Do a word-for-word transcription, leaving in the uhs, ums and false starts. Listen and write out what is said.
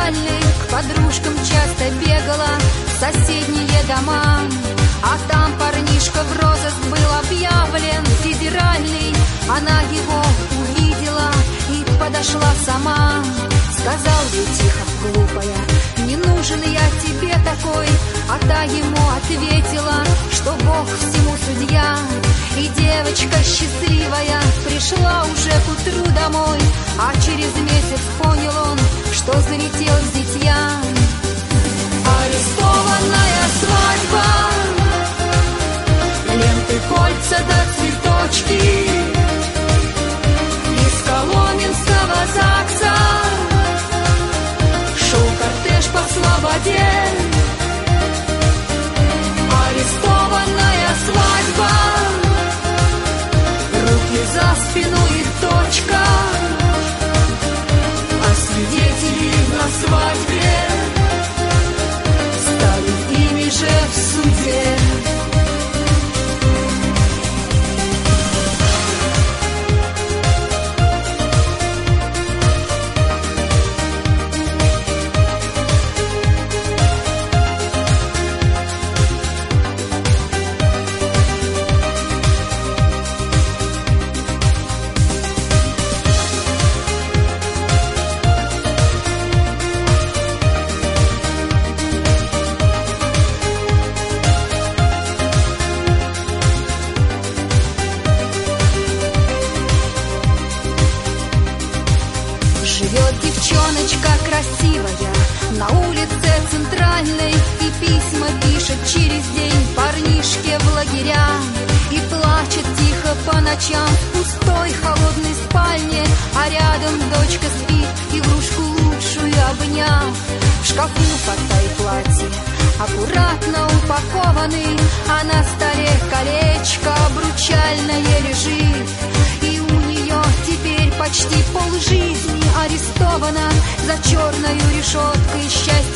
федеральной к подружкам часто бегала в соседние дома. А там парнишка в розыск был объявлен федеральный. Она его увидела и подошла сама. Сказал ей тихо, глупая, не нужен я тебе такой. А та ему ответила, что Бог всему судья. И девочка счастливая пришла уже к утру домой. А через месяц понял он, что залетел с зятья. Арестованная свадьба, ленты, кольца да цветочки. Из Коломенского ЗАГСа шел кортеж по слободе. Арестованная свадьба, руки за спину и точка. А свидетели на свадьбе стали ими же в суде. Живет девчоночка красивая на улице Центральной и письма пишет через день парнишке в лагеря. И плачет тихо по ночам в пустой холодной спальне. А рядом дочка спит, игрушку лучшую обняв. В шкафу фата и платье аккуратно упакованы, а на столе колечко обручальное лежит. И у нее теперь почти полжизни арестована за черною решеткой счастья.